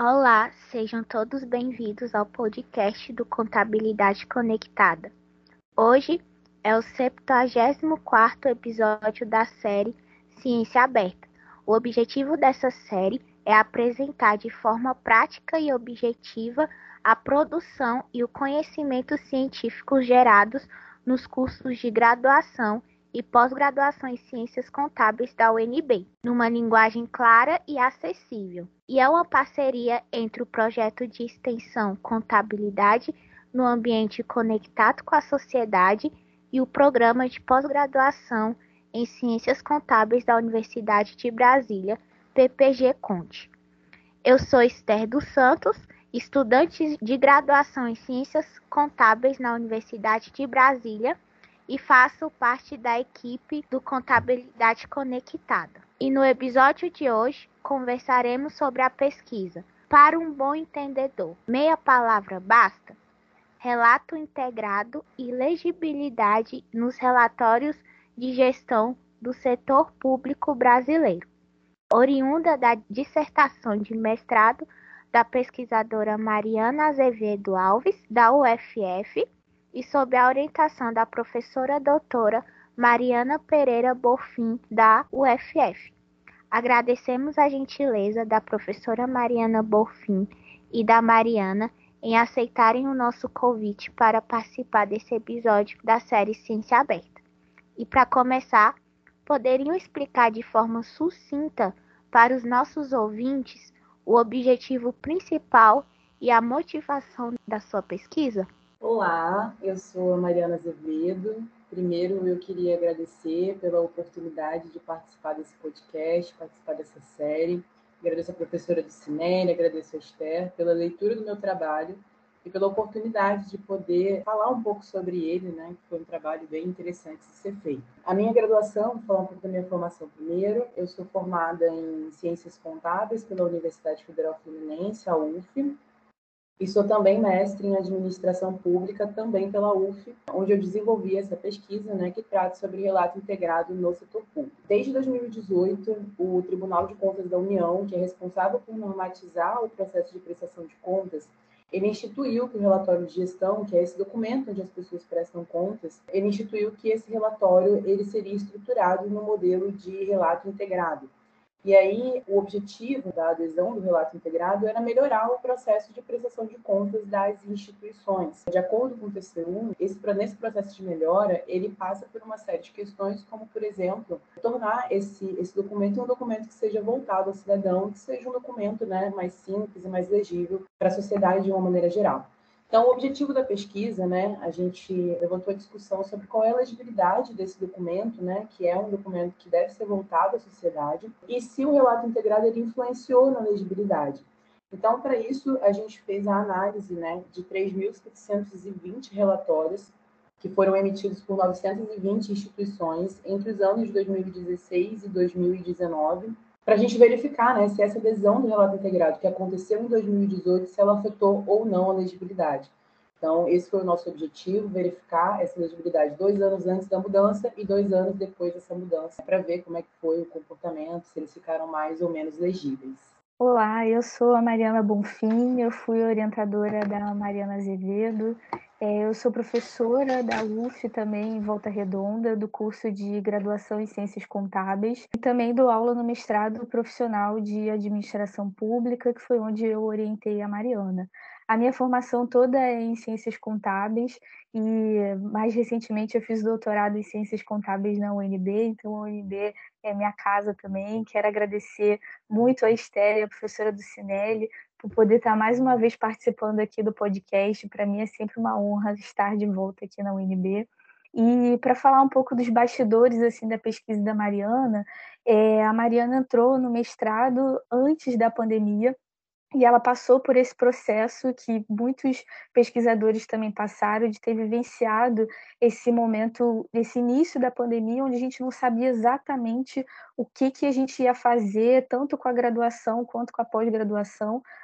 Olá, sejam todos bem-vindos ao podcast do Contabilidade Conectada. Hoje é o 74º episódio da série Ciência Aberta. O objetivo dessa série é apresentar de forma prática e objetiva a produção e o conhecimento científico gerados nos cursos de graduação e pós-graduação em Ciências Contábeis da UNB, numa linguagem clara e acessível. E é uma parceria entre o projeto de extensão Contabilidade no Ambiente Conectado com a Sociedade e o programa de pós-graduação em Ciências Contábeis da Universidade de Brasília, PPG-Conte. Eu sou Esther dos Santos, estudante de graduação em Ciências Contábeis na Universidade de Brasília, e faço parte da equipe do Contabilidade Conectada. E no episódio de hoje conversaremos sobre a pesquisa Para um Bom Entendedor. Meia palavra basta? Relato integrado e legibilidade nos relatórios de gestão do setor público brasileiro. Oriunda da dissertação de mestrado da pesquisadora Mariana Azevedo Alves, da UFF, e sob a orientação da professora doutora Mariana Pereira Bonfim, da UFF. Agradecemos a gentileza da professora Mariana Bonfim e da Mariana em aceitarem o nosso convite para participar desse episódio da série Ciência Aberta. E para começar, poderiam explicar de forma sucinta para os nossos ouvintes o objetivo principal e a motivação da sua pesquisa? Olá, eu sou a Mariana Azevedo. Primeiro, eu queria agradecer pela oportunidade de participar desse podcast, participar dessa série. Agradeço a professora do Cinelli, agradeço a Esther pela leitura do meu trabalho e pela oportunidade de poder falar um pouco sobre ele, né? Que foi um trabalho bem interessante de ser feito. A minha graduação, vou falar um pouco da minha formação primeiro. Eu sou formada em Ciências Contábeis pela Universidade Federal Fluminense, a UF. E sou também mestre em administração pública, também pela UF, onde eu desenvolvi essa pesquisa, né, que trata sobre relato integrado no setor público. Desde 2018, o Tribunal de Contas da União, que é responsável por normatizar o processo de prestação de contas, ele instituiu que o relatório de gestão, que é esse documento onde as pessoas prestam contas, ele instituiu que esse relatório ele seria estruturado no modelo de relato integrado. E aí, o objetivo da adesão do relato integrado era melhorar o processo de prestação de contas das instituições. De acordo com o TCU, nesse processo de melhora, ele passa por uma série de questões, como, por exemplo, tornar esse documento um documento que seja voltado ao cidadão, que seja um documento, né, mais simples e mais legível para a sociedade de uma maneira geral. Então, o objetivo da pesquisa, né, a gente levantou a discussão sobre qual é a legibilidade desse documento, né, que é um documento que deve ser voltado à sociedade, e se o relato integrado ele influenciou na legibilidade. Então, para isso, a gente fez a análise, né, de 3.720 relatórios que foram emitidos por 920 instituições entre os anos de 2016 e 2019, para a gente verificar, né, se essa adesão do relato integrado que aconteceu em 2018, se ela afetou ou não a legibilidade. Então, esse foi o nosso objetivo, verificar essa legibilidade 2 anos antes da mudança e 2 anos depois dessa mudança, para ver como é que foi o comportamento, se eles ficaram mais ou menos legíveis. Olá, eu sou a Mariana Bonfim, eu fui orientadora da Mariana Azevedo, eu sou professora da UF também, em Volta Redonda, do curso de graduação em Ciências Contábeis, e também dou aula no mestrado profissional de Administração Pública, que foi onde eu orientei a Mariana. A minha formação toda é em Ciências Contábeis e, mais recentemente, eu fiz doutorado em Ciências Contábeis na UNB, então a UNB é minha casa também. Quero agradecer muito a Esther, a professora do Cinelli, por poder estar mais uma vez participando aqui do podcast. Para mim é sempre uma honra estar de volta aqui na UNB. E para falar um pouco dos bastidores assim da pesquisa da Mariana, a Mariana entrou no mestrado antes da pandemia, e ela passou por esse processo que muitos pesquisadores também passaram, de ter vivenciado esse momento, esse início da pandemia, onde a gente não sabia exatamente o que a gente ia fazer, tanto com a graduação quanto com a pós-graduação,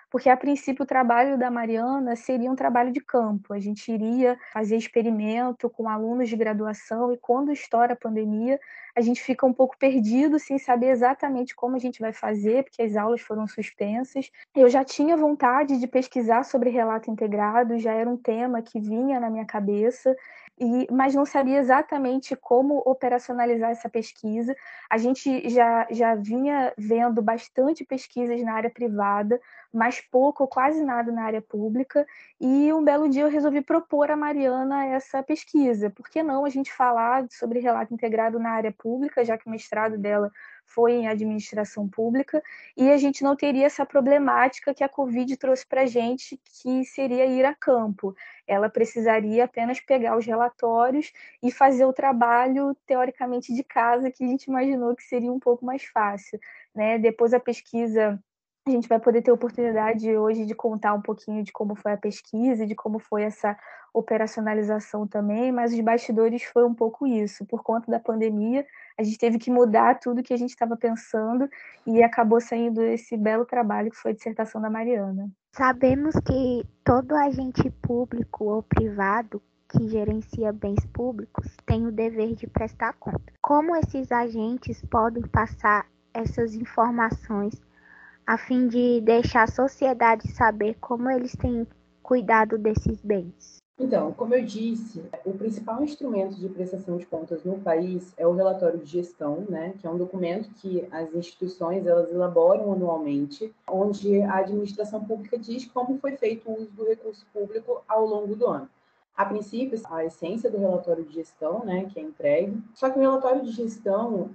porque a princípio o trabalho da Mariana seria um trabalho de campo. A gente iria fazer experimento com alunos de graduação e quando estoura a pandemia, a gente fica um pouco perdido sem saber exatamente como a gente vai fazer, porque as aulas foram suspensas. Eu já tinha vontade de pesquisar sobre relato integrado, já era um tema que vinha na minha cabeça, mas não sabia exatamente como operacionalizar essa pesquisa. A gente já vinha vendo bastante pesquisas na área privada, mas pouco ou quase nada na área pública, e um belo dia eu resolvi propor a Mariana essa pesquisa. Por que não a gente falar sobre relato integrado na área pública, já que o mestrado dela foi em administração pública, e a gente não teria essa problemática que a Covid trouxe para a gente, que seria ir a campo. Ela precisaria apenas pegar os relatórios e fazer o trabalho, teoricamente, de casa, que a gente imaginou que seria um pouco mais fácil, né? Depois a pesquisa, a gente vai poder ter a oportunidade hoje de contar um pouquinho de como foi a pesquisa, de como foi essa operacionalização também, mas os bastidores foi um pouco isso. Por conta da pandemia, a gente teve que mudar tudo que a gente estava pensando e acabou saindo esse belo trabalho que foi a dissertação da Mariana. Sabemos que todo agente público ou privado que gerencia bens públicos tem o dever de prestar conta. Como esses agentes podem passar essas informações a fim de deixar a sociedade saber como eles têm cuidado desses bens? Então, como eu disse, o principal instrumento de prestação de contas no país é o relatório de gestão, né, que é um documento que as instituições elas elaboram anualmente, onde a administração pública diz como foi feito o uso do recurso público ao longo do ano. A princípio, a essência do relatório de gestão, né, que é entregue. Só que o relatório de gestão,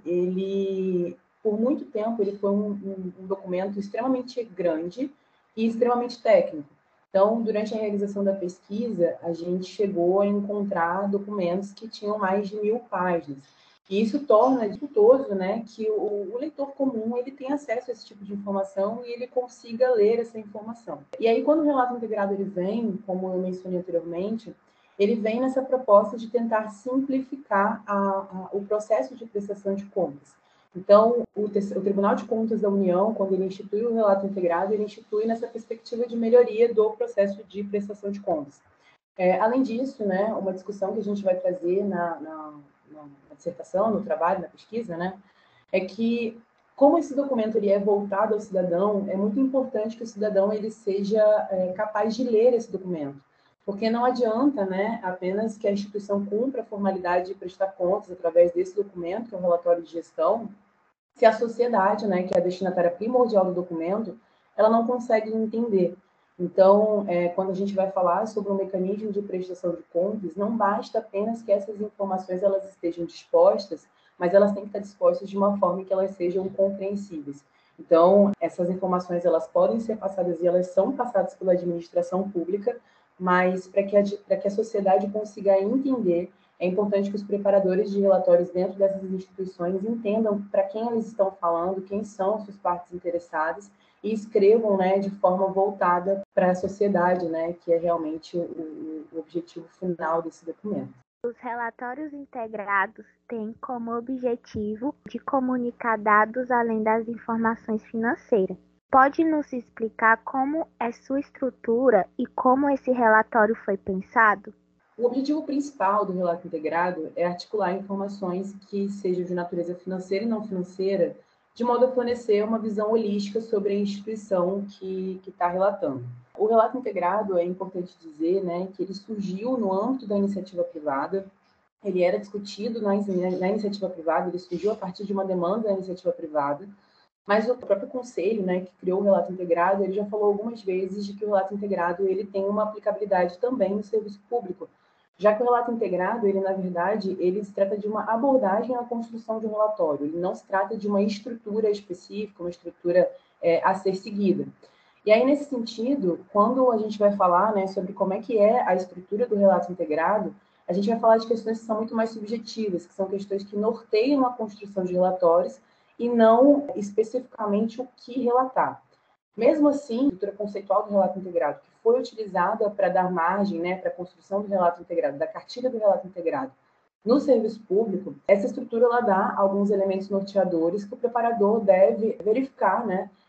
ele, por muito tempo, ele foi um documento extremamente grande e extremamente técnico. Então, durante a realização da pesquisa, a gente chegou a encontrar documentos que tinham mais de 1.000 páginas. E isso torna dificultoso, né, que o leitor comum ele tenha acesso a esse tipo de informação e ele consiga ler essa informação. E aí, quando o relato integrado ele vem, como eu mencionei anteriormente, ele vem nessa proposta de tentar simplificar o processo de prestação de contas. Então, o Tribunal de Contas da União, quando ele institui o relato integrado, ele institui nessa perspectiva de melhoria do processo de prestação de contas. Além disso, né, uma discussão que a gente vai trazer na dissertação, no trabalho, na pesquisa, né, é que, como esse documento ele é voltado ao cidadão, é muito importante que o cidadão ele seja capaz de ler esse documento. Porque não adianta, né, apenas que a instituição cumpra a formalidade de prestar contas através desse documento, que é o relatório de gestão, se a sociedade, né, que é a destinatária primordial do documento, ela não consegue entender. Então, quando a gente vai falar sobre um mecanismo de prestação de contas, não basta apenas que essas informações elas estejam dispostas, mas elas têm que estar dispostas de uma forma que elas sejam compreensíveis. Então, essas informações elas podem ser passadas e elas são passadas pela administração pública, mas para que a sociedade consiga entender, é importante que os preparadores de relatórios dentro dessas instituições entendam para quem eles estão falando, quem são as suas partes interessadas e escrevam, né, de forma voltada para a sociedade, né, que é realmente o objetivo final desse documento. Os relatórios integrados têm como objetivo de comunicar dados além das informações financeiras. Pode nos explicar como é sua estrutura e como esse relatório foi pensado? O objetivo principal do relato integrado é articular informações que sejam de natureza financeira e não financeira, de modo a fornecer uma visão holística sobre a instituição que está relatando. O relato integrado, é importante dizer, né, que ele surgiu no âmbito da iniciativa privada, ele era discutido na iniciativa privada, ele surgiu a partir de uma demanda da iniciativa privada, mas o próprio conselho, né, que criou o relato integrado, ele já falou algumas vezes de que o relato integrado ele tem uma aplicabilidade também no serviço público, já que o relato integrado, ele na verdade, ele se trata de uma abordagem à construção de um relatório, ele não se trata de uma estrutura específica, uma estrutura a ser seguida. E aí, nesse sentido, quando a gente vai falar, né, sobre como é que é a estrutura do relato integrado, a gente vai falar de questões que são muito mais subjetivas, que são questões que norteiam a construção de relatórios e não especificamente o que relatar. Mesmo assim, a estrutura conceitual do relato integrado, que foi utilizada para dar margem, né, para a construção do relato integrado, da cartilha do relato integrado, no serviço público, essa estrutura ela dá alguns elementos norteadores que o preparador deve verificar, né,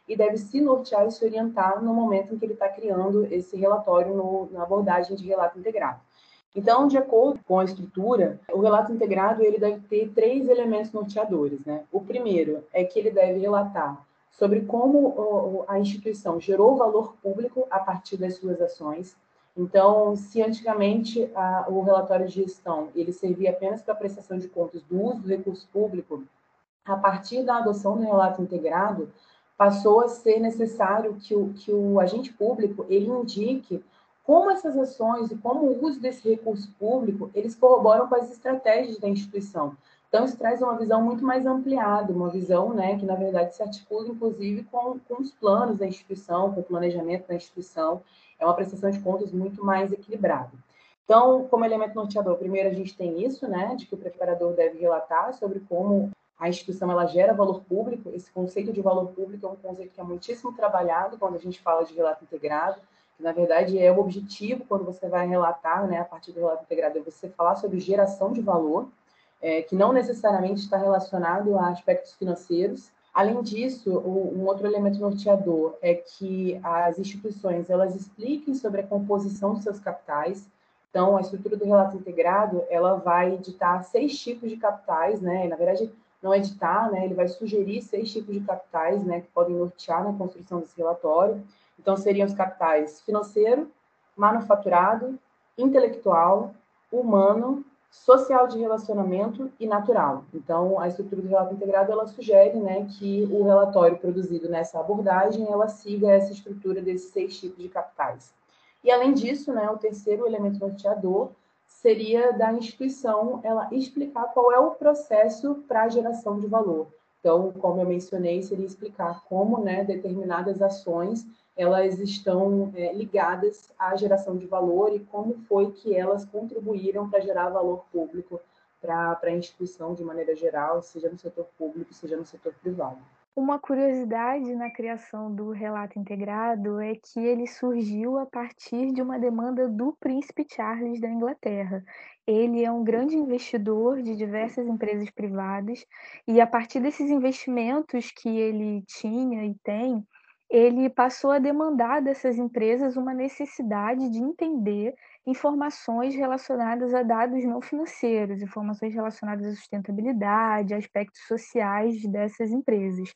e deve se nortear e se orientar no momento em que ele está criando esse relatório na abordagem de relato integrado. Então, de acordo com a estrutura, o relato integrado ele deve ter 3 elementos norteadores, né? O primeiro é que ele deve relatar sobre como a instituição gerou valor público a partir das suas ações. Então, se antigamente o relatório de gestão ele servia apenas para a prestação de contas do uso do recurso público, a partir da adoção do relato integrado, passou a ser necessário que o agente público ele indique como essas ações e como o uso desse recurso público, eles corroboram com as estratégias da instituição. Então, isso traz uma visão muito mais ampliada, uma visão, né, que, na verdade, se articula, inclusive, com os planos da instituição, com o planejamento da instituição. É uma prestação de contas muito mais equilibrada. Então, como elemento norteador, primeiro a gente tem isso, né, de que o preparador deve relatar sobre como a instituição ela gera valor público. Esse conceito de valor público é um conceito que é muitíssimo trabalhado quando a gente fala de relato integrado, que na verdade é o objetivo quando você vai relatar, né, a partir do relato integrado, é você falar sobre geração de valor, que não necessariamente está relacionado a aspectos financeiros. Além disso, um outro elemento norteador é que as instituições elas expliquem sobre a composição dos seus capitais. Então, a estrutura do relato integrado ela vai ditar 6 tipos de capitais, né? Na verdade, não editar, né? Ele vai sugerir 6 tipos de capitais, né, que podem nortear na construção desse relatório. Então, seriam os capitais financeiro, manufaturado, intelectual, humano, social de relacionamento e natural. Então, a estrutura do relato integrado, ela sugere, né, que o relatório produzido nessa abordagem, ela siga essa estrutura desses 6 tipos de capitais. E, além disso, né, o terceiro elemento norteador seria da instituição ela explicar qual é o processo para a geração de valor. Então, como eu mencionei, seria explicar como, né, determinadas ações elas estão ligadas à geração de valor e como foi que elas contribuíram para gerar valor público para a instituição de maneira geral, seja no setor público, seja no setor privado. Uma curiosidade na criação do relato integrado é que ele surgiu a partir de uma demanda do príncipe Charles da Inglaterra. Ele é um grande investidor de diversas empresas privadas e a partir desses investimentos que ele tinha e tem, ele passou a demandar dessas empresas uma necessidade de entender informações relacionadas a dados não financeiros, informações relacionadas à sustentabilidade, aspectos sociais dessas empresas.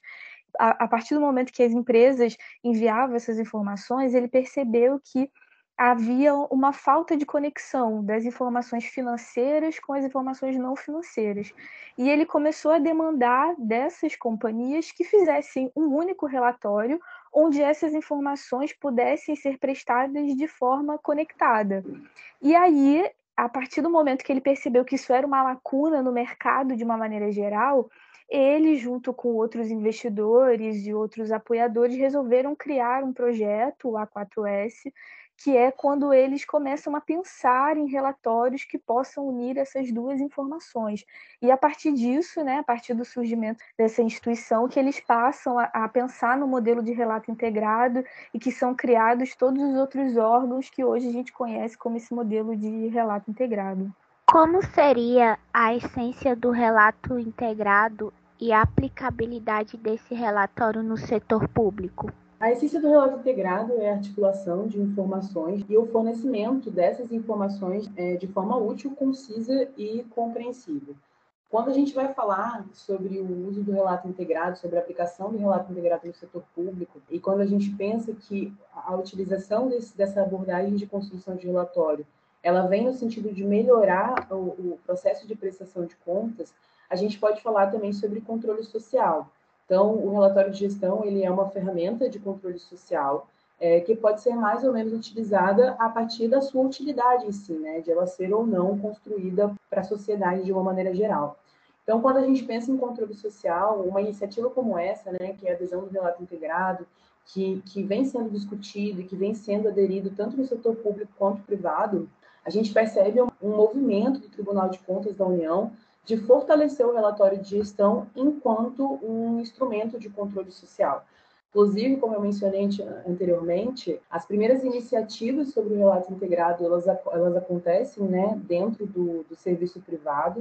A partir do momento que as empresas enviavam essas informações, ele percebeu que havia uma falta de conexão das informações financeiras com as informações não financeiras. E ele começou a demandar dessas companhias que fizessem um único relatório onde essas informações pudessem ser prestadas de forma conectada. E aí, a partir do momento que ele percebeu que isso era uma lacuna no mercado de uma maneira geral, ele, junto com outros investidores e outros apoiadores, resolveram criar um projeto, o A4S, que é quando eles começam a pensar em relatórios que possam unir essas duas informações. E a partir disso, né, a partir do surgimento dessa instituição, que eles passam a pensar no modelo de relato integrado e que são criados todos os outros órgãos que hoje a gente conhece como esse modelo de relato integrado. Como seria a essência do relato integrado e a aplicabilidade desse relatório no setor público? A essência do relato integrado é a articulação de informações e o fornecimento dessas informações de forma útil, concisa e compreensível. Quando a gente vai falar sobre o uso do relato integrado, sobre a aplicação do relato integrado no setor público, e quando a gente pensa que a utilização dessa abordagem de construção de relatório, ela vem no sentido de melhorar o processo de prestação de contas, a gente pode falar também sobre controle social. Então, o relatório de gestão ele é uma ferramenta de controle social que pode ser mais ou menos utilizada a partir da sua utilidade em si, né, de ela ser ou não construída para a sociedade de uma maneira geral. Então, quando a gente pensa em controle social, uma iniciativa como essa, né, que é a adesão do relato integrado, que vem sendo discutido e que vem sendo aderido tanto no setor público quanto privado, a gente percebe um movimento do Tribunal de Contas da União de fortalecer o relatório de gestão enquanto um instrumento de controle social. Inclusive, como eu mencionei anteriormente, as primeiras iniciativas sobre o relato integrado, elas acontecem, né, dentro do serviço privado.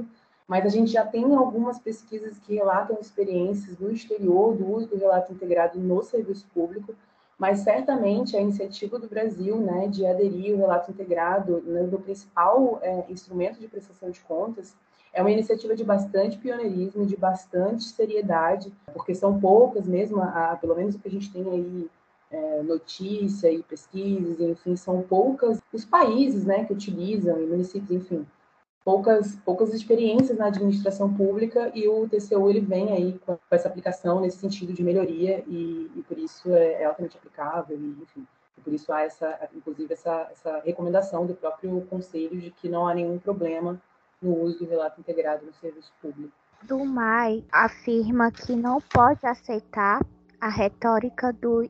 mas a gente já tem algumas pesquisas que relatam experiências no exterior do uso do relato integrado no serviço público, mas certamente a iniciativa do Brasil, né, de aderir ao relato integrado no principal instrumento de prestação de contas, é uma iniciativa de bastante pioneirismo, de bastante seriedade, porque são poucas mesmo, pelo menos o que a gente tem aí notícia e pesquisas, enfim, são poucas os países, né, que utilizam, e municípios, enfim, poucas experiências na administração pública, e o TCU ele vem aí com essa aplicação nesse sentido de melhoria, e por isso é altamente aplicável, e, enfim, e por isso há inclusive essa recomendação do próprio Conselho de que não há nenhum problema no uso do relato integrado no serviço público. Dumai afirma que não pode aceitar a retórica do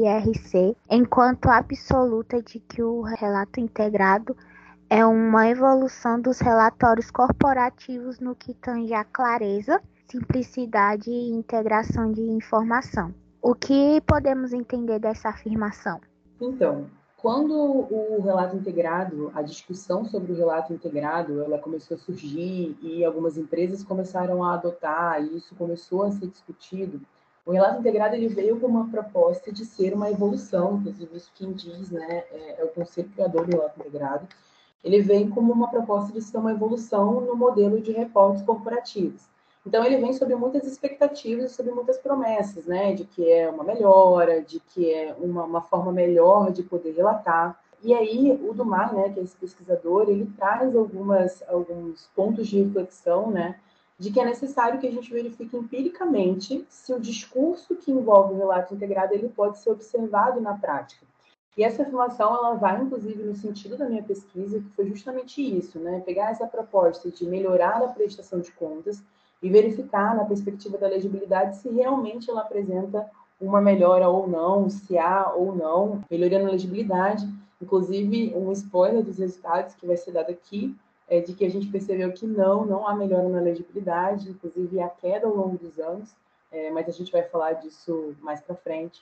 IRC enquanto absoluta de que o relato integrado é uma evolução dos relatórios corporativos no que tange a clareza, simplicidade e integração de informação. O que podemos entender dessa afirmação? Então, quando o relato integrado, a discussão sobre o relato integrado, ela começou a surgir e algumas empresas começaram a adotar, e isso começou a ser discutido, o relato integrado ele veio com uma proposta de ser uma evolução, inclusive isso quem diz, né, é o conceito criador do relato integrado. Ele vem como uma proposta de ser uma evolução no modelo de reportes corporativos. Então, ele vem sobre muitas expectativas, sobre muitas promessas, né? De que é uma melhora, de que é uma forma melhor de poder relatar. E aí, o Dumar, né, que é esse pesquisador, ele traz alguns pontos de reflexão, né? De que é necessário que a gente verifique empiricamente se o discurso que envolve o relato integrado ele pode ser observado na prática. E essa afirmação, ela vai, inclusive, no sentido da minha pesquisa, que foi justamente isso, né? Pegar essa proposta de melhorar a prestação de contas e verificar, na perspectiva da legibilidade, se realmente ela apresenta uma melhora ou não, se há ou não melhoria na legibilidade. Inclusive, um spoiler dos resultados que vai ser dado aqui é de que a gente percebeu que não há melhora na legibilidade, inclusive há queda ao longo dos anos, mas a gente vai falar disso mais para frente.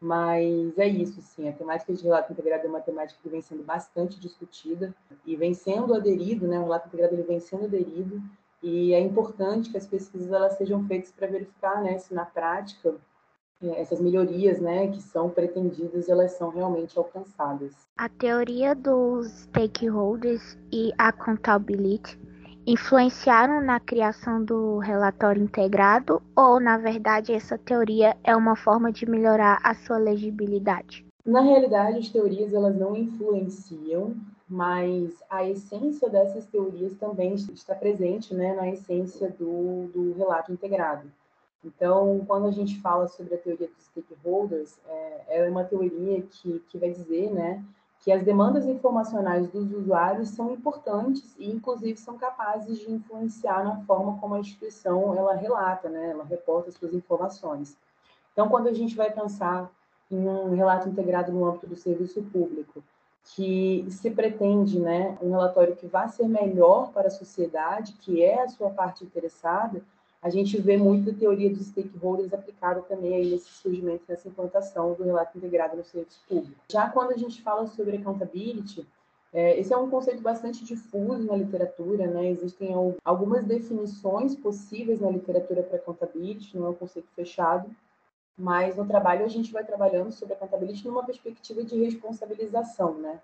Mas é isso, sim. A temática de relato integrado é uma temática que vem sendo bastante discutida e vem sendo aderido, né? O relato integrado ele vem sendo aderido, e é importante que as pesquisas elas sejam feitas para verificar, né, se na prática essas melhorias, né, que são pretendidas, elas são realmente alcançadas. A teoria dos stakeholders e accountability influenciaram na criação do relatório integrado, ou, na verdade, essa teoria é uma forma de melhorar a sua legibilidade? Na realidade, as teorias elas não influenciam, mas a essência dessas teorias também está presente, né, na essência do relato integrado. Então, quando a gente fala sobre a teoria dos stakeholders, é uma teoria que vai dizer, né, que as demandas informacionais dos usuários são importantes e, inclusive, são capazes de influenciar na forma como a instituição ela relata, né, ela reporta suas informações. Então, quando a gente vai pensar em um relato integrado no âmbito do serviço público, que se pretende, né, um relatório que vá ser melhor para a sociedade, que é a sua parte interessada, a gente vê muita teoria dos stakeholders aplicada também aí nesse surgimento, nessa implantação do relato integrado no serviço público. Já quando a gente fala sobre accountability, esse é um conceito bastante difuso na literatura, né? Existem algumas definições possíveis na literatura para accountability, não é um conceito fechado, mas no trabalho a gente vai trabalhando sobre accountability numa perspectiva de responsabilização, né?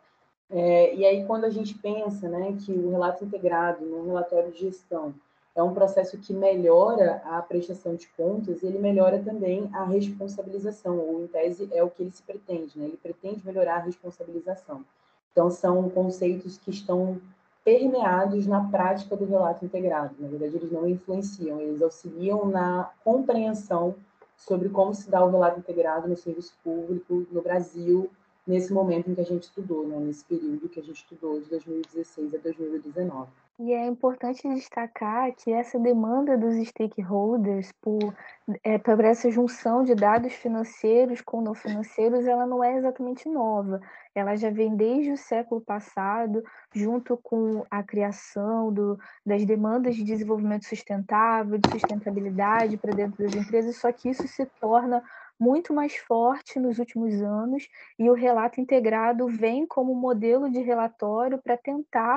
E aí quando a gente pensa, né, que o relato integrado no relatório de gestão é um processo que melhora a prestação de contas, ele melhora também a responsabilização, ou em tese é o que ele se pretende, né? Ele pretende melhorar a responsabilização. Então são conceitos que estão permeados na prática do relato integrado. Na verdade, eles não influenciam, eles auxiliam na compreensão sobre como se dá o relato integrado no serviço público no Brasil, nesse momento em que a gente estudou, né? Nesse período que a gente estudou, de 2016 a 2019. E é importante destacar que essa demanda dos stakeholders por essa junção de dados financeiros com não financeiros, ela não é exatamente nova. Ela já vem desde o século passado, junto com a criação das demandas de desenvolvimento sustentável, de sustentabilidade para dentro das empresas, só que isso se torna muito mais forte nos últimos anos, e o relato integrado vem como modelo de relatório para tentar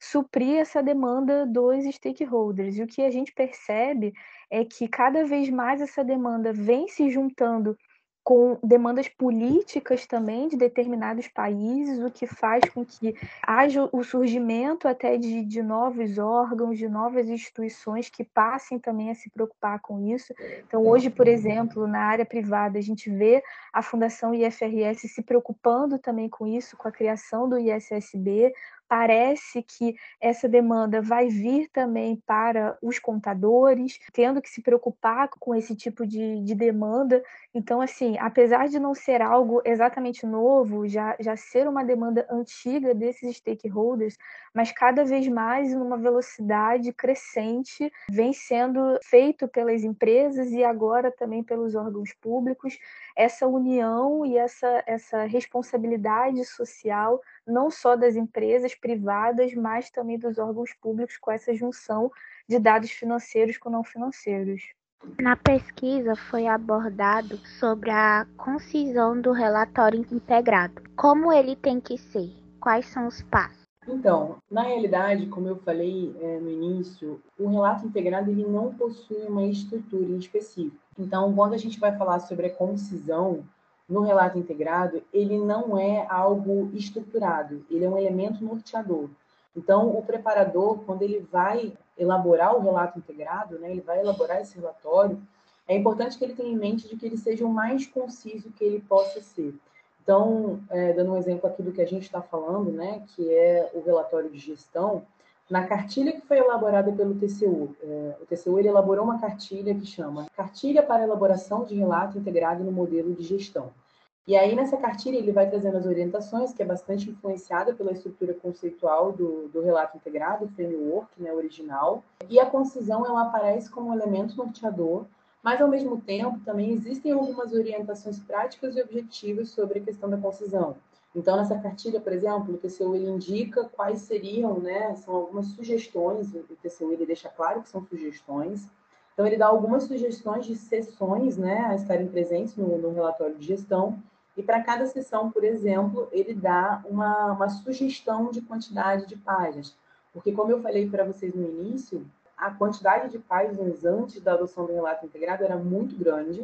suprir essa demanda dos stakeholders. E o que a gente percebe é que cada vez mais essa demanda vem se juntando com demandas políticas também de determinados países, o que faz com que haja o surgimento até de novos órgãos, de novas instituições que passem também a se preocupar com isso. Então, hoje, por exemplo, na área privada, a gente vê a Fundação IFRS se preocupando também com isso, com a criação do ISSB. Parece que essa demanda vai vir também para os contadores, tendo que se preocupar com esse tipo de demanda. Então, assim, apesar de não ser algo exatamente novo, já ser uma demanda antiga desses stakeholders, mas cada vez mais numa velocidade crescente, vem sendo feito pelas empresas e agora também pelos órgãos públicos, essa união e essa responsabilidade social, não só das empresas privadas, mas também dos órgãos públicos, com essa junção de dados financeiros com não financeiros. Na pesquisa foi abordado sobre a concisão do relatório integrado. Como ele tem que ser? Quais são os passos? Então, na realidade, como eu falei no início, o relato integrado ele não possui uma estrutura em específico. Então, quando a gente vai falar sobre a concisão no relato integrado, ele não é algo estruturado, ele é um elemento norteador. Então, o preparador, quando ele vai elaborar o relato integrado, né, ele vai elaborar esse relatório, é importante que ele tenha em mente de que ele seja o mais conciso que ele possa ser. Então, dando um exemplo aqui do que a gente está falando, né, que é o relatório de gestão, na cartilha que foi elaborada pelo TCU, o TCU ele elaborou uma cartilha que chama Cartilha para Elaboração de Relato Integrado no Modelo de Gestão. E aí, nessa cartilha, ele vai trazendo as orientações, que é bastante influenciada pela estrutura conceitual do relato integrado, o framework, né, original. E a concisão, ela aparece como um elemento norteador, mas, ao mesmo tempo, também existem algumas orientações práticas e objetivas sobre a questão da concisão. Então, nessa cartilha, por exemplo, o TCU ele indica quais seriam, né, são algumas sugestões, o TCU ele deixa claro que são sugestões. Então, ele dá algumas sugestões de sessões, né, a estarem presentes no relatório de gestão, e para cada sessão, por exemplo, ele dá uma sugestão de quantidade de páginas. Porque, como eu falei para vocês no início, a quantidade de páginas antes da adoção do relato integrado era muito grande.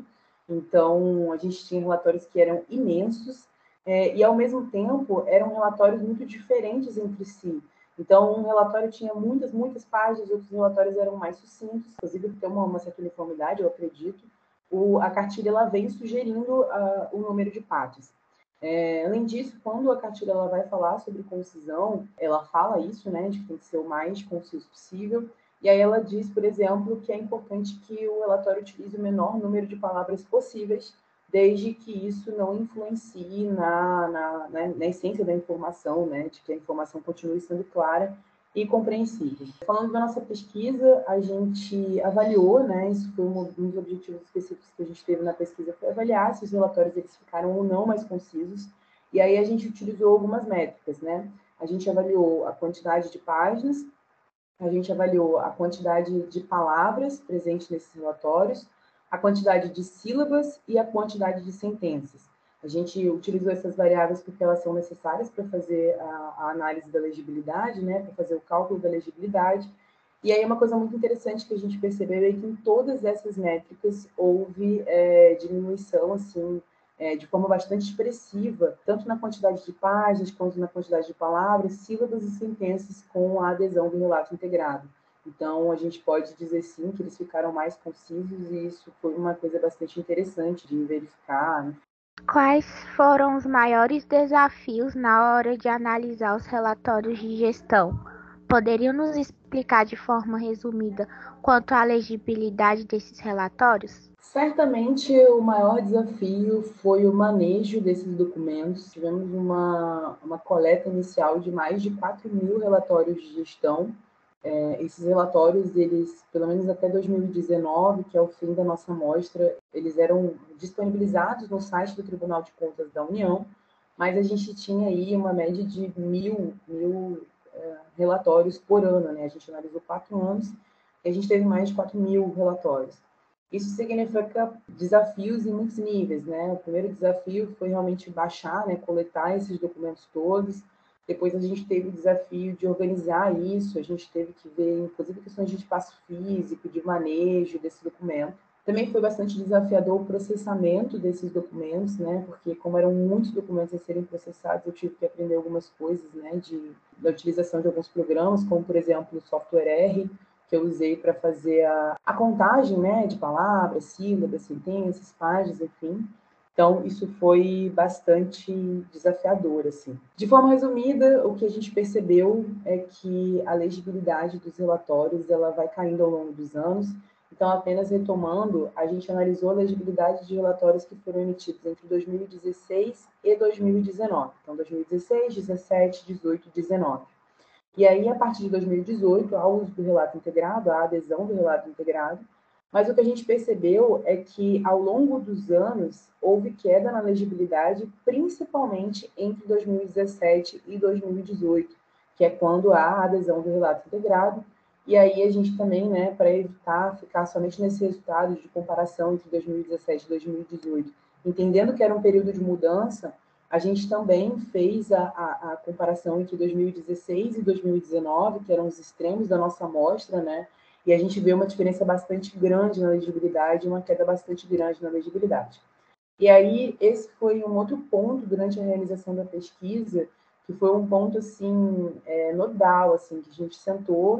Então, a gente tinha relatórios que eram imensos e, ao mesmo tempo, eram relatórios muito diferentes entre si. Então, um relatório tinha muitas páginas, outros relatórios eram mais sucintos, inclusive por ter uma certa uniformidade, eu acredito. A cartilha ela vem sugerindo o número de partes. Além disso, quando a cartilha ela vai falar sobre concisão, ela fala isso, né, de que tem que ser o mais conciso possível, e aí ela diz, por exemplo, que é importante que o relatório utilize o menor número de palavras possíveis, desde que isso não influencie na essência da informação, né, de que a informação continue sendo clara e compreensível. Falando da nossa pesquisa, a gente avaliou, né, isso foi um dos objetivos específicos que a gente teve na pesquisa, foi avaliar se os relatórios eles ficaram ou não mais concisos, e aí a gente utilizou algumas métricas, né? A gente avaliou a quantidade de páginas, a gente avaliou a quantidade de palavras presentes nesses relatórios, a quantidade de sílabas e a quantidade de sentenças. A gente utilizou essas variáveis porque elas são necessárias para fazer a análise da legibilidade, né, para fazer o cálculo da legibilidade. E aí uma coisa muito interessante que a gente percebeu é que em todas essas métricas houve diminuição, assim, de forma bastante expressiva, tanto na quantidade de páginas, quanto na quantidade de palavras, sílabas e sentenças com a adesão do relato integrado. Então, a gente pode dizer sim que eles ficaram mais concisos e isso foi uma coisa bastante interessante de verificar, né? Quais foram os maiores desafios na hora de analisar os relatórios de gestão? Poderiam nos explicar de forma resumida quanto à legibilidade desses relatórios? Certamente o maior desafio foi o manejo desses documentos. Tivemos uma coleta inicial de mais de 4.000 relatórios de gestão. Esses relatórios, eles, pelo menos até 2019, que é o fim da nossa amostra, eles eram disponibilizados no site do Tribunal de Contas da União, mas a gente tinha aí uma média de mil relatórios por ano, né? A gente analisou 4 anos e a gente teve mais de 4.000 relatórios. Isso significa desafios em muitos níveis, né? O primeiro desafio foi realmente baixar, né, coletar esses documentos todos. Depois a gente teve o desafio de organizar isso, a gente teve que ver, inclusive, questões de espaço físico, de manejo desse documento. Também foi bastante desafiador o processamento desses documentos, né? Porque como eram muitos documentos a serem processados, eu tive que aprender algumas coisas, né? Da utilização de alguns programas, como, por exemplo, o software R, que eu usei para fazer a contagem, né? De palavras, sílabas, sentenças, páginas, enfim. Então, isso foi bastante desafiador, assim. De forma resumida, o que a gente percebeu é que a legibilidade dos relatórios ela vai caindo ao longo dos anos. Então, apenas retomando, a gente analisou a legibilidade de relatórios que foram emitidos entre 2016 e 2019. Então, 2016, 17, 18 e 19. E aí, a partir de 2018, há o uso do relato integrado, a adesão do relato integrado, mas o que a gente percebeu é que, ao longo dos anos, houve queda na legibilidade, principalmente entre 2017 e 2018, que é quando há a adesão do relato integrado. E aí a gente também, né, para evitar ficar somente nesses resultados de comparação entre 2017 e 2018, entendendo que era um período de mudança, a gente também fez a comparação entre 2016 e 2019, que eram os extremos da nossa amostra, né? E a gente vê uma diferença bastante grande na legibilidade e uma queda bastante grande na legibilidade. E aí, esse foi um outro ponto durante a realização da pesquisa, que foi um ponto, assim, nodal, assim, que a gente sentou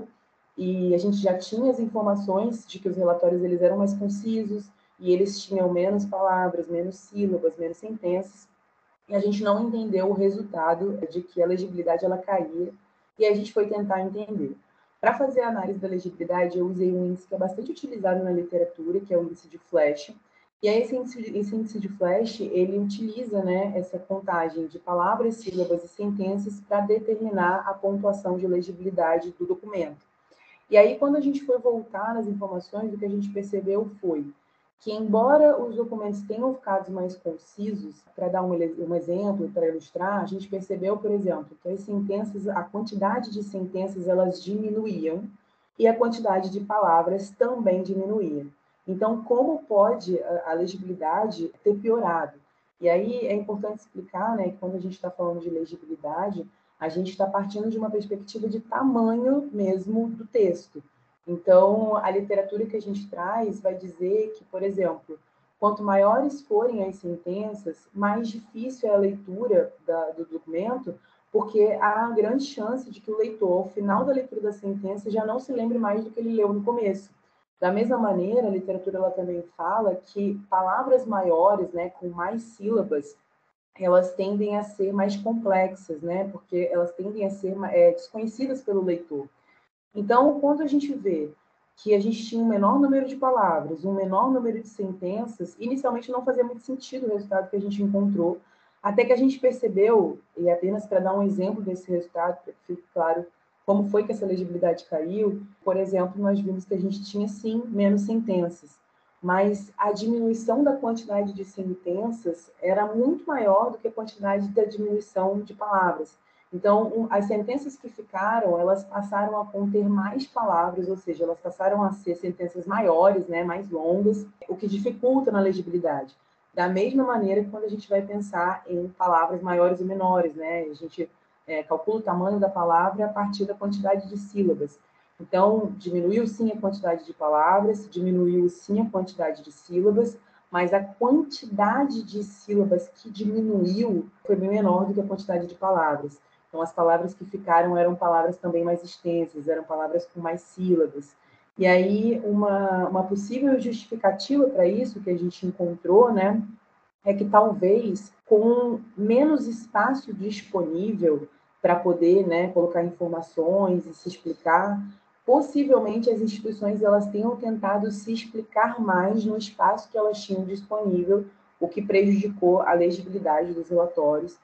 e a gente já tinha as informações de que os relatórios eles eram mais concisos e eles tinham menos palavras, menos sílabas, menos sentenças, e a gente não entendeu o resultado de que a legibilidade ela caía, e a gente foi tentar entender. Para fazer a análise da legibilidade, eu usei um índice que é bastante utilizado na literatura, que é o índice de Flash. E aí, esse índice de Flash, ele utiliza, né, essa contagem de palavras, sílabas e sentenças para determinar a pontuação de legibilidade do documento. E aí, quando a gente foi voltar nas informações, o que a gente percebeu foi que, embora os documentos tenham ficado mais concisos, para dar um exemplo, para ilustrar, a gente percebeu, por exemplo, que as sentenças, a quantidade de sentenças, elas diminuíam e a quantidade de palavras também diminuía. Então, como pode a legibilidade ter piorado? E aí é importante explicar, né, que quando a gente está falando de legibilidade, a gente está partindo de uma perspectiva de tamanho mesmo do texto. Então, a literatura que a gente traz vai dizer que, por exemplo, quanto maiores forem as sentenças, mais difícil é a leitura do documento, porque há grande chance de que o leitor, ao final da leitura da sentença, já não se lembre mais do que ele leu no começo. Da mesma maneira, a literatura ela também fala que palavras maiores, né, com mais sílabas, elas tendem a ser mais complexas, né? Porque elas tendem a ser desconhecidas pelo leitor. Então, quando a gente vê que a gente tinha um menor número de palavras, um menor número de sentenças, inicialmente não fazia muito sentido o resultado que a gente encontrou, até que a gente percebeu, e apenas para dar um exemplo desse resultado, para que fique claro como foi que essa legibilidade caiu, por exemplo, nós vimos que a gente tinha, sim, menos sentenças, mas a diminuição da quantidade de sentenças era muito maior do que a quantidade da diminuição de palavras. Então, as sentenças que ficaram, elas passaram a conter mais palavras, ou seja, elas passaram a ser sentenças maiores, né, mais longas, o que dificulta na legibilidade. Da mesma maneira que quando a gente vai pensar em palavras maiores e menores, né, a gente calcula o tamanho da palavra a partir da quantidade de sílabas. Então, diminuiu sim a quantidade de palavras, diminuiu sim a quantidade de sílabas, mas a quantidade de sílabas que diminuiu foi bem menor do que a quantidade de palavras. Então, as palavras que ficaram eram palavras também mais extensas, eram palavras com mais sílabas. E aí, uma possível justificativa para isso que a gente encontrou, né, é que talvez com menos espaço disponível para poder, né, colocar informações e se explicar, possivelmente as instituições elas tenham tentado se explicar mais no espaço que elas tinham disponível, o que prejudicou a legibilidade dos relatórios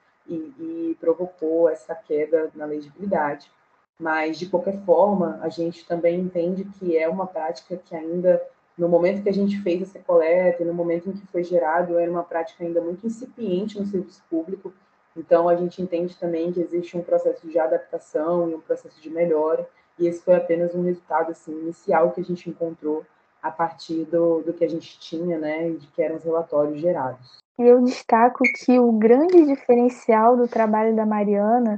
e provocou essa queda na legibilidade. Mas, de qualquer forma, a gente também entende que é uma prática que ainda, no momento que a gente fez essa coleta, no momento em que foi gerado, era uma prática ainda muito incipiente no serviço público. Então, a gente entende também que existe um processo de adaptação e um processo de melhora, e esse foi apenas um resultado assim, inicial que a gente encontrou a partir do que a gente tinha, né, de que eram os relatórios gerados. Eu destaco que o grande diferencial do trabalho da Mariana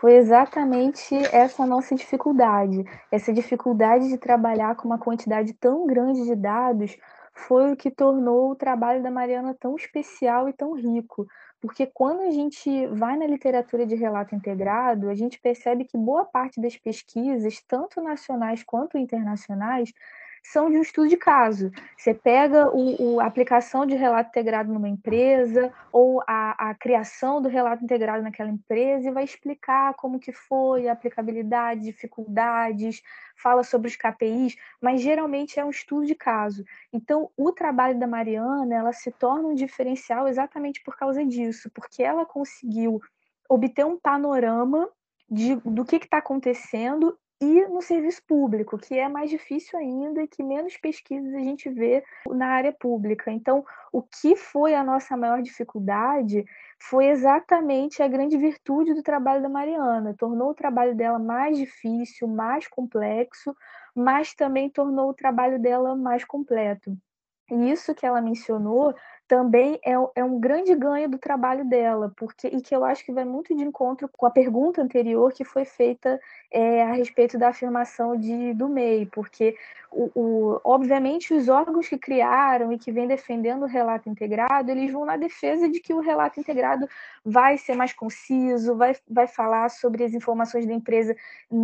foi exatamente essa nossa dificuldade. Essa dificuldade de trabalhar com uma quantidade tão grande de dados foi o que tornou o trabalho da Mariana tão especial e tão rico. Porque quando a gente vai na literatura de relato integrado, a gente percebe que boa parte das pesquisas, tanto nacionais quanto internacionais, são de um estudo de caso. Você pega a aplicação de relato integrado numa empresa ou a criação do relato integrado naquela empresa e vai explicar como que foi a aplicabilidade, dificuldades, fala sobre os KPIs, mas geralmente é um estudo de caso. Então, o trabalho da Mariana, ela se torna um diferencial exatamente por causa disso, porque ela conseguiu obter um panorama do que está acontecendo e no serviço público, que é mais difícil ainda e que menos pesquisas a gente vê na área pública. Então, o que foi a nossa maior dificuldade foi exatamente a grande virtude do trabalho da Mariana. Tornou o trabalho dela mais difícil, mais complexo, mas também tornou o trabalho dela mais completo. E isso que ela mencionou também é um grande ganho do trabalho dela, porque e que eu acho que vai muito de encontro com a pergunta anterior que foi feita a respeito da afirmação do MEI, porque obviamente os órgãos que criaram e que vêm defendendo o relato integrado, eles vão na defesa de que o relato integrado vai ser mais conciso, vai falar sobre as informações da empresa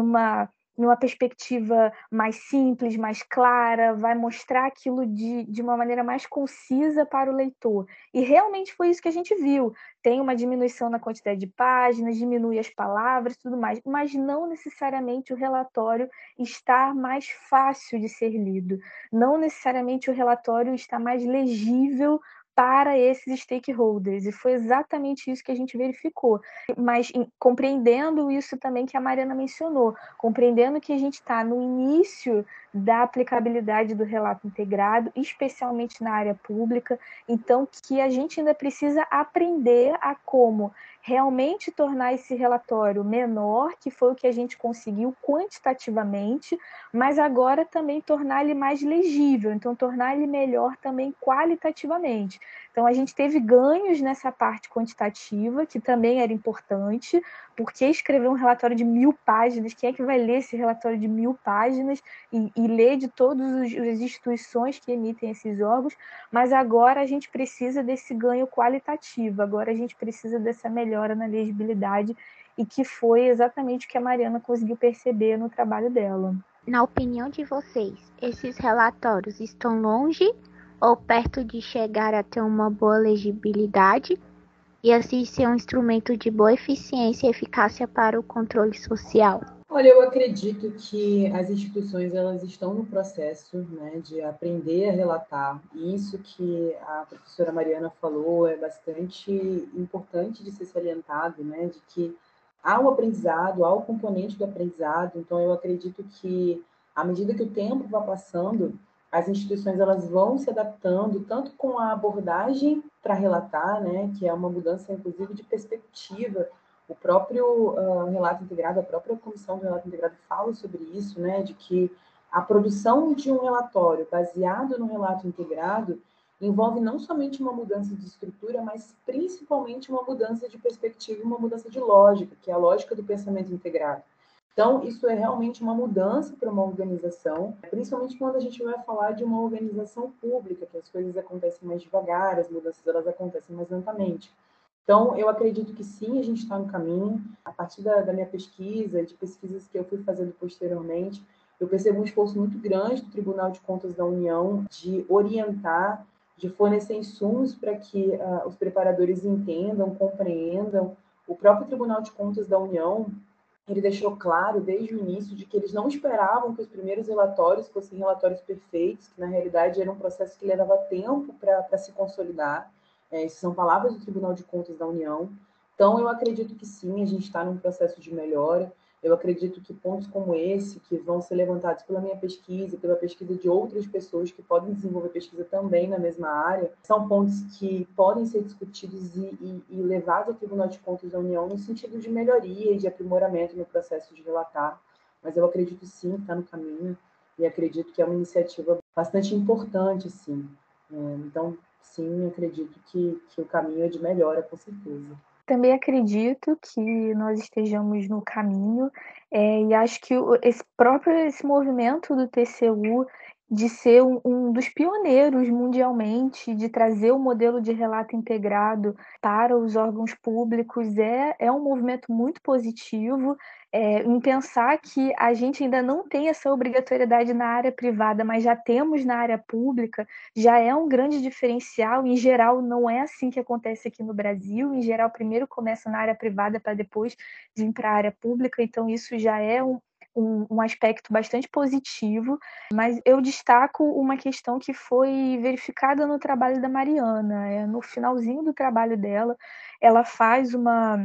numa perspectiva mais simples, mais clara, vai mostrar aquilo de uma maneira mais concisa para o leitor. E realmente foi isso que a gente viu. Tem uma diminuição na quantidade de páginas, diminui as palavras, tudo mais, mas não necessariamente o relatório está mais fácil de ser lido. Não necessariamente o relatório está mais legível para esses stakeholders. E foi exatamente isso que a gente verificou. Mas compreendendo isso também que a Mariana mencionou, compreendendo que a gente está no início da aplicabilidade do relato integrado, especialmente na área pública, então que a gente ainda precisa aprender a como realmente tornar esse relatório menor, que foi o que a gente conseguiu quantitativamente, mas agora também tornar ele mais legível, então tornar ele melhor também qualitativamente. Então a gente teve ganhos nessa parte quantitativa, que também era importante, porque escrever um relatório de 1000 páginas, quem é que vai ler esse relatório de 1000 páginas e ler de todas as instituições que emitem esses órgãos, mas agora a gente precisa desse ganho qualitativo, agora a gente precisa dessa melhora na legibilidade, e que foi exatamente o que a Mariana conseguiu perceber no trabalho dela. Na opinião de vocês, esses relatórios estão longe ou perto de chegar a ter uma boa legibilidade e assim ser um instrumento de boa eficiência e eficácia para o controle social? Olha, eu acredito que as instituições elas estão no processo, né, de aprender a relatar. E isso que a professora Mariana falou é bastante importante de ser salientado, né, de que há o aprendizado, há o componente do aprendizado. Então, eu acredito que, à medida que o tempo vai passando, as instituições elas vão se adaptando, tanto com a abordagem para relatar, né, que é uma mudança, inclusive, de perspectiva. O próprio relato integrado, a própria comissão do relato integrado fala sobre isso, né, de que a produção de um relatório baseado no relato integrado envolve não somente uma mudança de estrutura, mas principalmente uma mudança de perspectiva e uma mudança de lógica, que é a lógica do pensamento integrado. Então, isso é realmente uma mudança para uma organização, principalmente quando a gente vai falar de uma organização pública, que as coisas acontecem mais devagar, as mudanças elas acontecem mais lentamente. Então, eu acredito que sim, a gente está no caminho. A partir da minha pesquisa, de pesquisas que eu fui fazendo posteriormente, eu percebo um esforço muito grande do Tribunal de Contas da União de orientar, de fornecer insumos para que os preparadores entendam, compreendam. O próprio Tribunal de Contas da União, ele deixou claro desde o início de que eles não esperavam que os primeiros relatórios fossem relatórios perfeitos, que na realidade era um processo que levava tempo para se consolidar. Essas são palavras do Tribunal de Contas da União. Então, eu acredito que sim, a gente está num processo de melhora. Eu acredito que pontos como esse, que vão ser levantados pela minha pesquisa, pela pesquisa de outras pessoas que podem desenvolver pesquisa também na mesma área, são pontos que podem ser discutidos e levados ao Tribunal de Contas da União no sentido de melhoria e de aprimoramento no processo de relatar. Mas eu acredito sim que está no caminho e acredito que é uma iniciativa bastante importante, sim. Então, sim, acredito que o caminho é de melhora, com certeza. Também acredito que nós estejamos no caminho, e acho que esse movimento do TCU de ser um dos pioneiros mundialmente, de trazer o modelo de relato integrado para os órgãos públicos, é um movimento muito positivo, em pensar que a gente ainda não tem essa obrigatoriedade na área privada, mas já temos na área pública, já é um grande diferencial. Em geral, não é assim que acontece aqui no Brasil. Em geral, primeiro começa na área privada para depois vir para a área pública. Então, isso já é um aspecto bastante positivo. Mas eu destaco uma questão que foi verificada no trabalho da Mariana. No finalzinho do trabalho dela, ela faz uma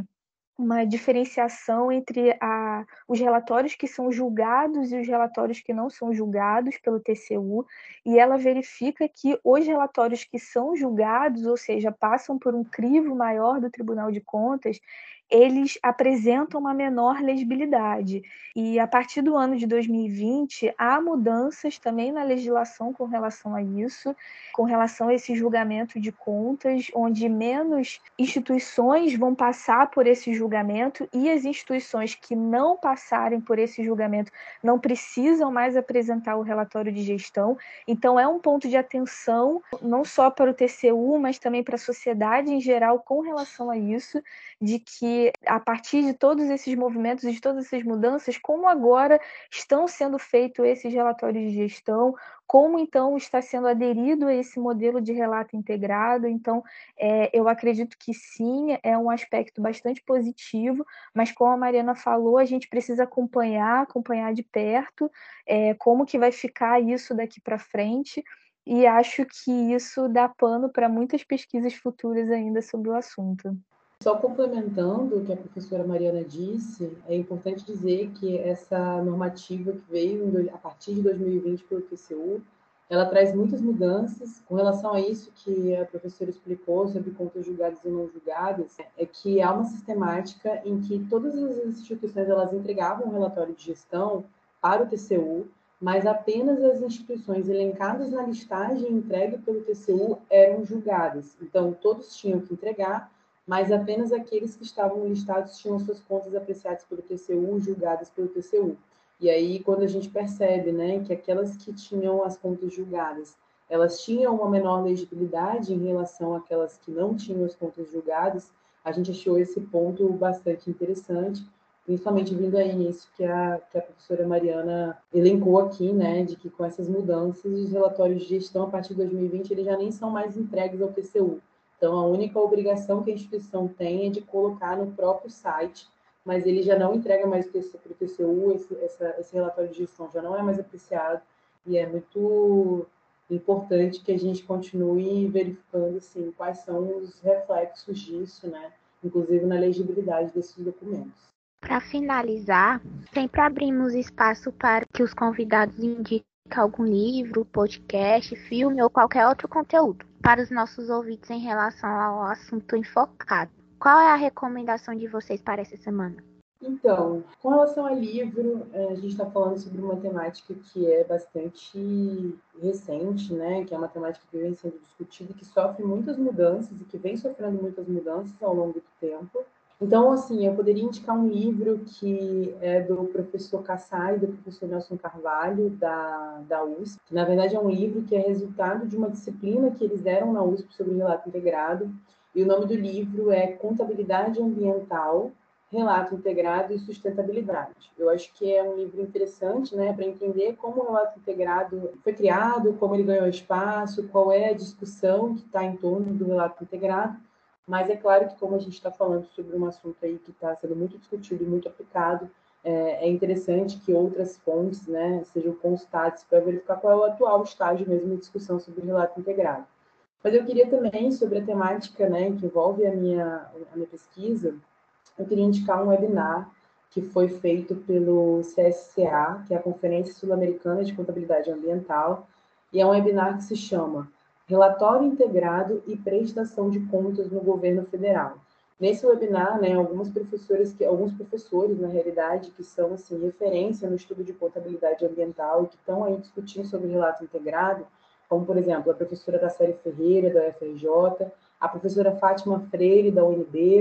diferenciação entre os relatórios que são julgados e os relatórios que não são julgados pelo TCU, e ela verifica que os relatórios que são julgados, ou seja, passam por um crivo maior do Tribunal de Contas, eles apresentam uma menor legibilidade. E a partir do ano de 2020, há mudanças também na legislação com relação a isso, com relação a esse julgamento de contas, onde menos instituições vão passar por esse julgamento e as instituições que não passarem por esse julgamento não precisam mais apresentar o relatório de gestão. Então, é um ponto de atenção, não só para o TCU, mas também para a sociedade em geral com relação a isso, de que a partir de todos esses movimentos e de todas essas mudanças, como agora estão sendo feitos esses relatórios de gestão, como então está sendo aderido a esse modelo de relato integrado. Então, eu acredito que sim, é um aspecto bastante positivo, mas como a Mariana falou, a gente precisa acompanhar de perto, como que vai ficar isso daqui para frente, e acho que isso dá pano para muitas pesquisas futuras ainda sobre o assunto. Só complementando o que a professora Mariana disse, é importante dizer que essa normativa que veio a partir de 2020 pelo TCU, ela traz muitas mudanças. Com relação a isso que a professora explicou sobre contas julgadas e não julgadas, é que há uma sistemática em que todas as instituições elas entregavam um relatório de gestão para o TCU, mas apenas as instituições elencadas na listagem entregue pelo TCU eram julgadas. Então, todos tinham que entregar, mas apenas aqueles que estavam listados tinham suas contas apreciadas pelo TCU, julgadas pelo TCU. E aí, quando a gente percebe, né, que aquelas que tinham as contas julgadas, elas tinham uma menor legibilidade em relação àquelas que não tinham as contas julgadas, a gente achou esse ponto bastante interessante, principalmente vindo aí nisso que a professora Mariana elencou aqui, né, de que com essas mudanças, os relatórios de gestão, a partir de 2020, eles já nem são mais entregues ao TCU. Então, a única obrigação que a instituição tem é de colocar no próprio site, mas ele já não entrega mais para o TCU, esse relatório de gestão já não é mais apreciado, e é muito importante que a gente continue verificando assim, quais são os reflexos disso, né? Inclusive na legibilidade desses documentos. Para finalizar, sempre abrimos espaço para que os convidados indiquem algum livro, podcast, filme ou qualquer outro conteúdo para os nossos ouvintes em relação ao assunto enfocado. Qual é a recomendação de vocês para essa semana? Então, com relação a livro, a gente está falando sobre uma temática que é bastante recente, né? Que é uma temática que vem sendo discutida, que sofre muitas mudanças e que vem sofrendo muitas mudanças ao longo do tempo. Então, assim, eu poderia indicar um livro que é do professor Kassai e do professor Nelson Carvalho, da USP. Na verdade, é um livro que é resultado de uma disciplina que eles deram na USP sobre relato integrado. E o nome do livro é Contabilidade Ambiental, Relato Integrado e Sustentabilidade. Eu acho que é um livro interessante, né, para entender como o relato integrado foi criado, como ele ganhou espaço, qual é a discussão que está em torno do relato integrado. Mas é claro que, como a gente está falando sobre um assunto aí que está sendo muito discutido e muito aplicado, é interessante que outras fontes, né, sejam consultadas para verificar qual é o atual estágio mesmo de discussão sobre o relato integrado. Mas eu queria também, sobre a temática, né, que envolve a minha pesquisa, eu queria indicar um webinar que foi feito pelo CSCA, que é a Conferência Sul-Americana de Contabilidade Ambiental, e é um webinar que se chama Relatório Integrado e Prestação de Contas no Governo Federal. Nesse webinar, né, alguns professores, na realidade, que são assim, referência no estudo de contabilidade ambiental e que estão aí discutindo sobre relato integrado, como, por exemplo, a professora Daciele Ferreira, da UFRJ, a professora Fátima Freire, da UNB,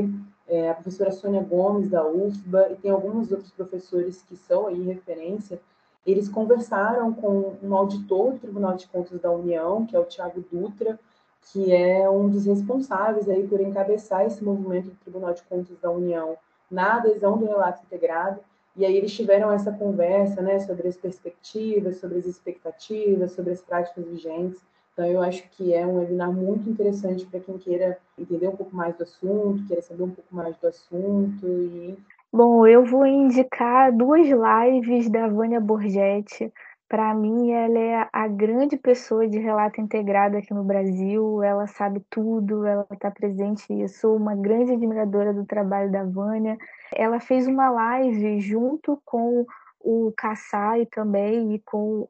a professora Sônia Gomes, da UFBA, e tem alguns outros professores que são aí referência. Eles conversaram com um auditor do Tribunal de Contas da União, que é o Tiago Dutra, que é um dos responsáveis aí por encabeçar esse movimento do Tribunal de Contas da União na adesão do relato integrado. E aí eles tiveram essa conversa, né, sobre as perspectivas, sobre as expectativas, sobre as práticas vigentes. Então, eu acho que é um webinar muito interessante para quem queira entender um pouco mais do assunto, queira saber um pouco mais do assunto. Bom, eu vou indicar 2 lives da Vânia Borgetti. Para mim, ela é a grande pessoa de relato integrado aqui no Brasil. Ela sabe tudo, ela está presente. Eu sou uma grande admiradora do trabalho da Vânia. Ela fez uma live junto com o Kassai também e com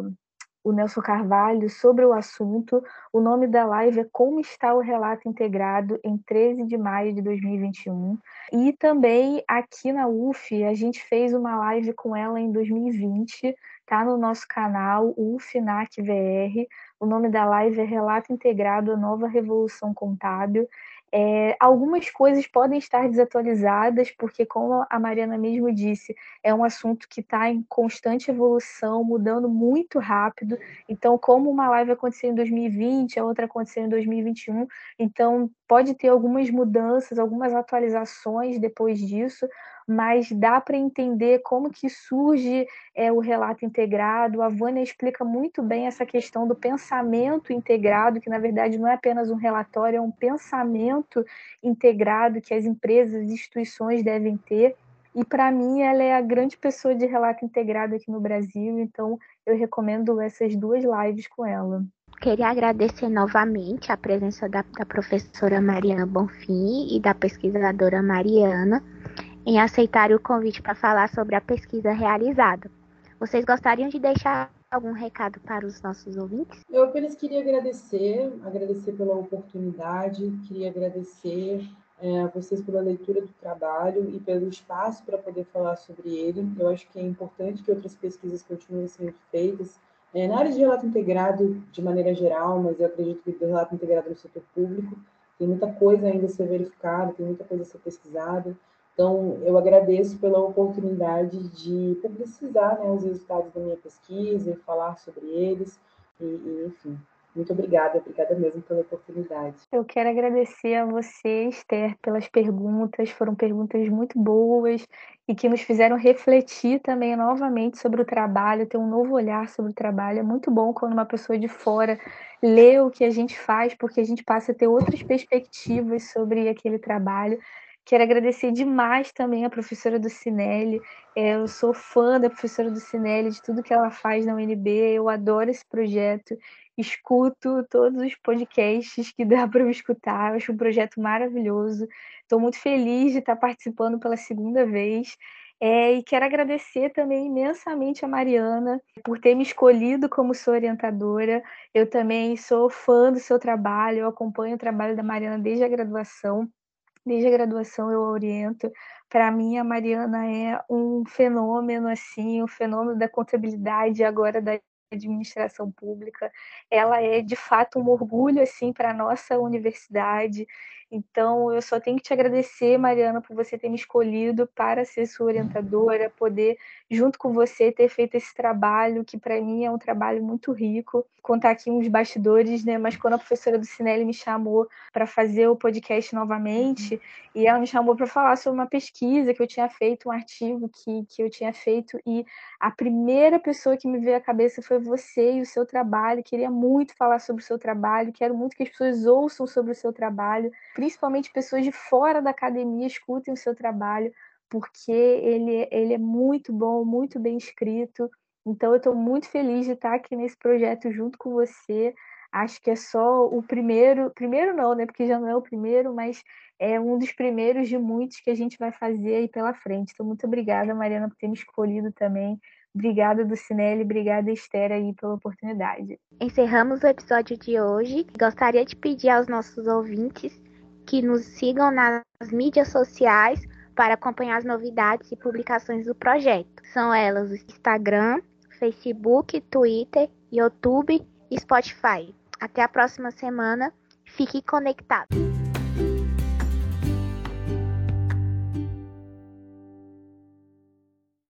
o Nelson Carvalho sobre o assunto. O nome da live é Como está o relato integrado, em 13 de maio de 2021. E também aqui na UF, a gente fez uma live com ela em 2020, tá no nosso canal, UFNAC VR. O nome da live é Relato Integrado, a Nova Revolução Contábil. Algumas coisas podem estar desatualizadas, porque, como a Mariana mesmo disse, é um assunto que está em constante evolução, mudando muito rápido. Então, como uma live aconteceu em 2020, a outra aconteceu em 2021, então pode ter algumas mudanças, algumas atualizações depois disso, mas dá para entender como que surge o relato integrado. A Vânia explica muito bem essa questão do pensamento integrado, que na verdade não é apenas um relatório, é um pensamento integrado que as empresas e instituições devem ter. E para mim ela é a grande pessoa de relato integrado aqui no Brasil, então eu recomendo essas 2 lives com ela. Queria agradecer novamente a presença da professora Mariana Bonfim e da pesquisadora Mariana em aceitar o convite para falar sobre a pesquisa realizada. Vocês gostariam de deixar algum recado para os nossos ouvintes? Eu apenas queria agradecer pela oportunidade, queria agradecer a vocês pela leitura do trabalho e pelo espaço para poder falar sobre ele. Eu acho que é importante que outras pesquisas continuem sendo feitas na área de relato integrado de maneira geral, mas eu acredito que do relato integrado no setor público tem muita coisa ainda a ser verificada, tem muita coisa a ser pesquisada. Então, eu agradeço pela oportunidade de publicizar, né, os resultados da minha pesquisa e falar sobre eles. Enfim, muito obrigada mesmo pela oportunidade. Eu quero agradecer a você, Esther, pelas perguntas. Foram perguntas muito boas e que nos fizeram refletir também novamente sobre o trabalho, ter um novo olhar sobre o trabalho. É muito bom quando uma pessoa de fora lê o que a gente faz, porque a gente passa a ter outras perspectivas sobre aquele trabalho. Quero agradecer demais também a professora Ducinelli. Eu sou fã da professora Ducinelli, de tudo que ela faz na UNB. Eu adoro esse projeto. Escuto todos os podcasts que dá para eu escutar. Eu acho um projeto maravilhoso. Estou muito feliz de estar participando pela segunda vez. E quero agradecer também imensamente a Mariana por ter me escolhido como sua orientadora. Eu também sou fã do seu trabalho, eu acompanho o trabalho da Mariana desde a graduação. Desde a graduação eu a oriento. Para mim, a Mariana é um fenômeno, assim, um fenômeno da contabilidade, agora da administração pública. Ela é, de fato, um orgulho, assim, para a nossa universidade. Então, eu só tenho que te agradecer, Mariana, por você ter me escolhido para ser sua orientadora, poder, junto com você, ter feito esse trabalho, que para mim é um trabalho muito rico. Contar aqui uns bastidores, né? Mas quando a professora Ducinelli me chamou para fazer o podcast novamente, e ela me chamou para falar sobre uma pesquisa que eu tinha feito, um artigo que eu tinha feito, e a primeira pessoa que me veio à cabeça foi você e o seu trabalho. Queria muito falar sobre o seu trabalho, quero muito que as pessoas ouçam sobre o seu trabalho, principalmente pessoas de fora da academia escutem o seu trabalho, porque ele é muito bom, muito bem escrito. Então eu estou muito feliz de estar aqui nesse projeto junto com você. Acho que é só o primeiro não, né? Porque já não é o primeiro, mas é um dos primeiros de muitos que a gente vai fazer aí pela frente. Então, muito obrigada, Mariana, por ter me escolhido também. Obrigada, Ducinelli. Obrigada, Esther, aí, pela oportunidade. Encerramos o episódio de hoje. Gostaria de pedir aos nossos ouvintes que nos sigam nas mídias sociais para acompanhar as novidades e publicações do projeto. São elas o Instagram, Facebook, Twitter, YouTube e Spotify. Até a próxima semana. Fique conectado.